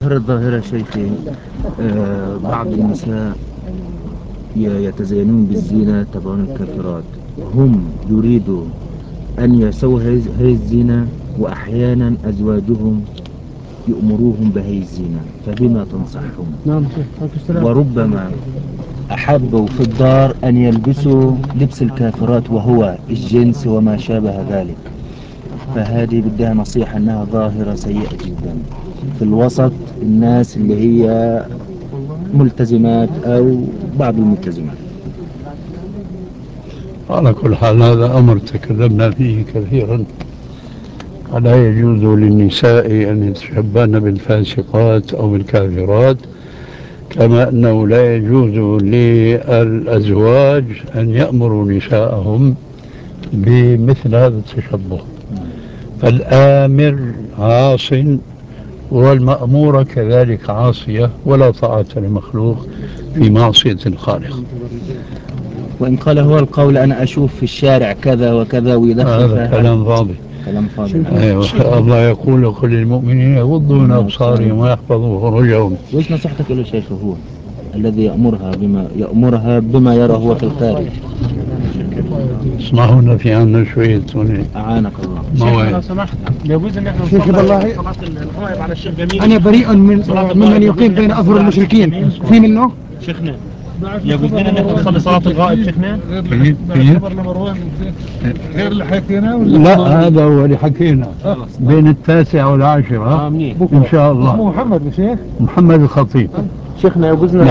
الظاهرة شيخي، بعض النساء يتزينون بالزينة تبعون الكافرات. هم يريدوا أن يسووا هذه الزينة، وأحيانا أزواجهم يأمروهم بهذه الزينة، فبما تنصحهم؟ نعم. وربما أحبوا في الدار أن يلبسوا لبس الكافرات وهو الجنس وما شابه ذلك، فهذه بدها نصيحة أنها ظاهرة سيئة جدا في الوسط الناس اللي هي ملتزمات أو بعض الملتزمات. على كل حال هذا أمر تكلمنا فيه كثيرا. ولا يجوز للنساء أن يتشبهن بالفاسقات أو بالكافرات، كما أنه لا يجوز للأزواج أن يأمروا نساءهم بمثل هذا التشبه. فالآمر عاص والمأمورة كذلك عاصية، ولا طاعة لمخلوق في معصية الخالق. وإن قال هو القول أنا أشوف في الشارع كذا وكذا ويدخل هذا كلام فاضي. كلام فاضي. أيوة. الله يقول لكل المؤمنين يغضوا من أبصارهم ويحفظوا فروجهم. وإيش نصيحتك له شيخ، هو الذي يأمرها بما يرى هو في الخارج؟ اسمعوا لنا في عنا شوية أعانك الله. موعد. لو سمحت يجوز ان احنا نصلي صلاة الغائب على الشيخ جميل. انا بريء ممن يقيم بين اظهر المشركين في منه شيخنا. يجوز لنا ان احنا نصلي صلاة الغائب شيخنا؟ غير اللي حكيناه لا، هذا هو اللي حكينا بين 9 و10 إن شاء الله. محمد يا شيخ، محمد الخطيب. شيخنا يجوزنا